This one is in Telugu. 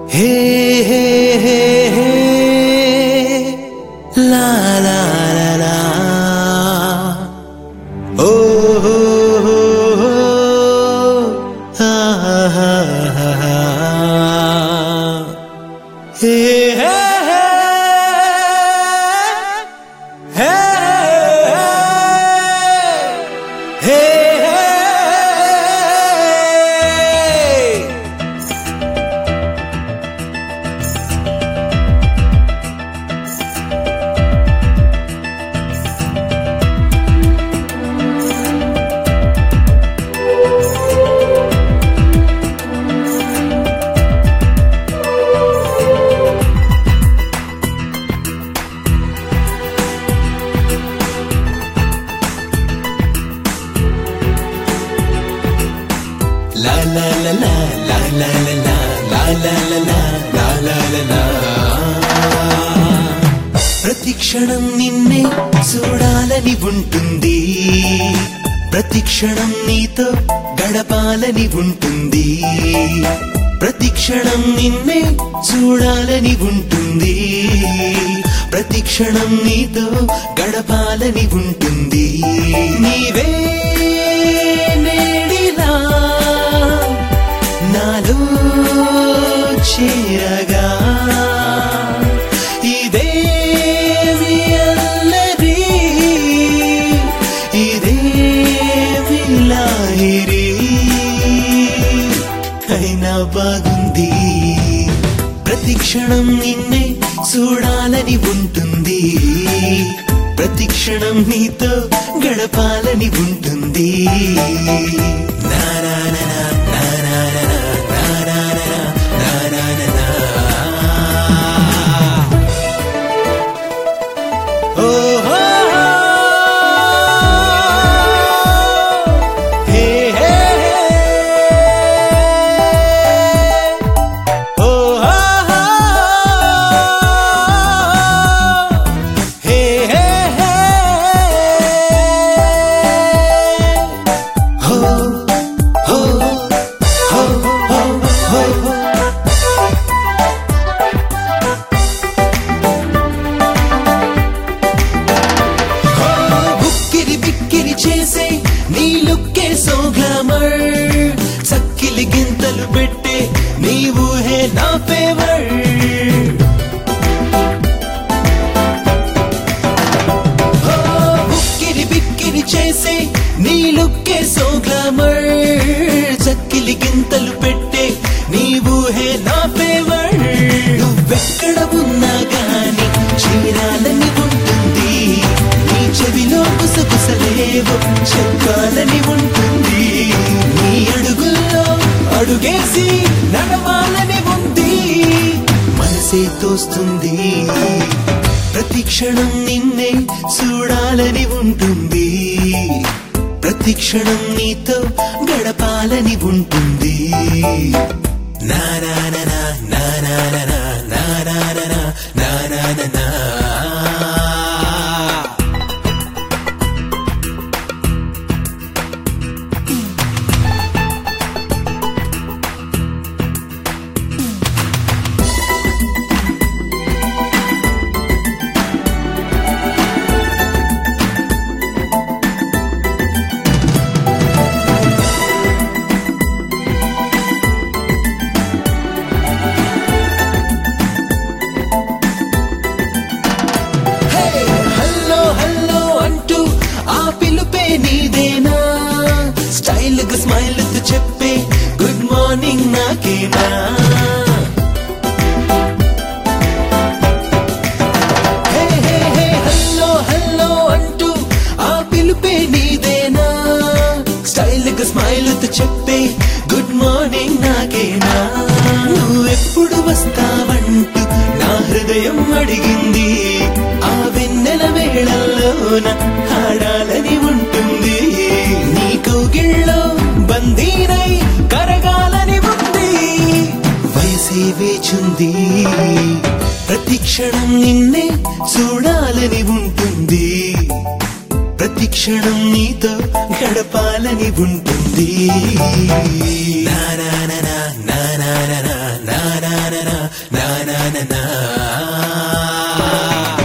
హే హే హే హే లా లా లా లా ఓ హో హో హో ఆ హా హా హా హే హే హే హే La la la la la la la la la la la la la la ప్రతిక్షణం నిన్నే చూడాలని ఉంటుంది ప్రతిక్షణం నీతో గడపాలని ఉంటుంది ప్రతిక్షణం నిన్నే చూడాలని ఉంటుంది ప్రతిక్షణం నీతో గడపాలని ఉంటుంది నీవే నేడిలా నాలో చేరగా ఇదే అల్లరి ఇదే లాహిరి అయినా బాగుంది ప్రతిక్షణం నిన్నే చూడాలని ఉంటుంది ప్రతిక్షణం నీతో గడపాలని ఉంటుంది చేసే నీ లుక్కే సో గ్లామర్ చక్కిలి గింతలు పెట్టే నీ ఊహే నా ఫేవర్ బుక్కిరి బిక్కిరి చేసే నీ లుక్కే సో గ్లామర్ చక్కిలి గింతలు పెట్టే నీ ఊహే నా ఫేవర్ నువ్వెక్కడ ఉన్నా గాని చేరాలని ఉంటుంది నీ చెవిలో గుసగుసలేవో చెప్పాలని ఉంటుంది నీ అడుగుల్లో అడుగేసి నడవాలని ఉంది మనసే తోస్తుంది ప్రతిక్షణం నిన్నే చూడాలని ఉంటుంది ప్రతిక్షణం నీతో గడపాలని ఉంటుంది నా నా నా నా నా నా నా నా నా నా నా నా నా నీదేనా స్టైల్ గా స్మైల్ తో చెప్పే గుడ్ మార్నింగ్ నాకేనా hey hey hey hello hello అంటూ ఆ పిలుపే నీదేనా స్టైల్ గా స్మైల్ తో చెప్పే గుడ్ మార్నింగ్ నాకేనా నువ్వెప్పుడు వస్తావంటూ నా హృదయం అడిగింది ఆ వెన్నెల వేళల్లోన ఆడాలని ఉంటుంది నీ కౌగిళ్ళలో బందీనై కరగాలని ఉంది వయసే వేచుంది ప్రతిక్షణం నిన్నే చూడాలని ఉంటుంది ప్రతిక్షణం నీతో గడపాలని ఉంటుంది నా నా నా నా నా నా నా నా నా నా నా నా